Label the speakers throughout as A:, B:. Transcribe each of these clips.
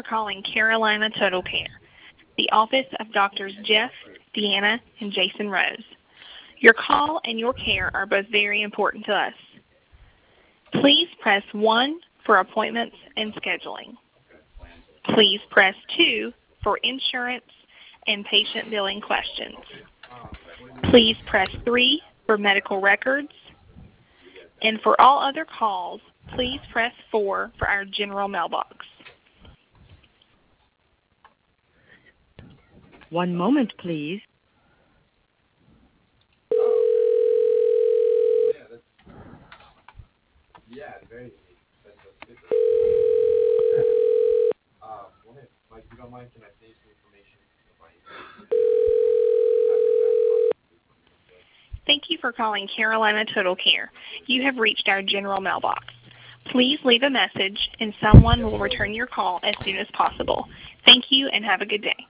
A: calling Carolina Total Care, the office of Doctors Jeff, Deanna, and Jason Rose. Your call and your care are both very important to us. Please press 1 for appointments and scheduling. Please press 2 for insurance and patient billing questions. Please press 3 for medical records. And for all other calls, please press 4 for our general mailbox.
B: One moment, please.
A: Thank you for calling Carolina Total Care. You have reached our general mailbox. Please leave a message and someone will return your call as soon as possible. Thank you and have a good day.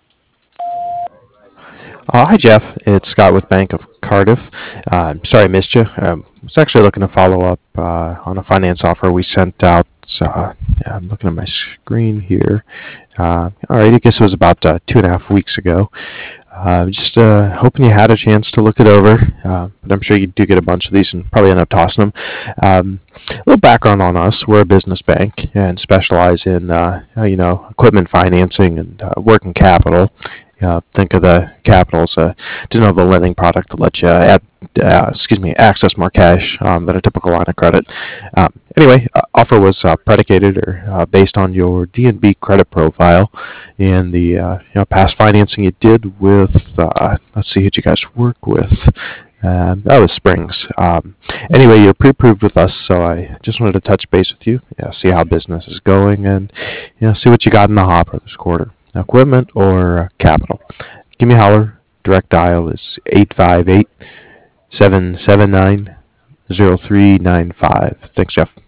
C: Hi, Jeff. It's Scott with Bank of Cardiff. Sorry I missed you. I was actually looking to follow up on a finance offer we sent out. Yeah, I'm looking at my screen here. All right, I guess it was about 2.5 weeks ago. Just hoping you had a chance to look it over, but I'm sure you do get a bunch of these and probably end up tossing them. A little background on us: we're a business bank and specialize in equipment financing and working capital. Think of the capital as a de novo lending product to let you access more cash than a typical line of credit. Anyway, offer was predicated or based on your D&B credit profile and the past financing you did with. Let's see who you guys work with. That was Springs. Anyway, you're pre-approved with us, so I just wanted to touch base with you, see how business is going, and see what you got in the hopper this quarter. Equipment or capital. Give me a holler. Direct dial is 858-779-0395. Thanks, Jeff.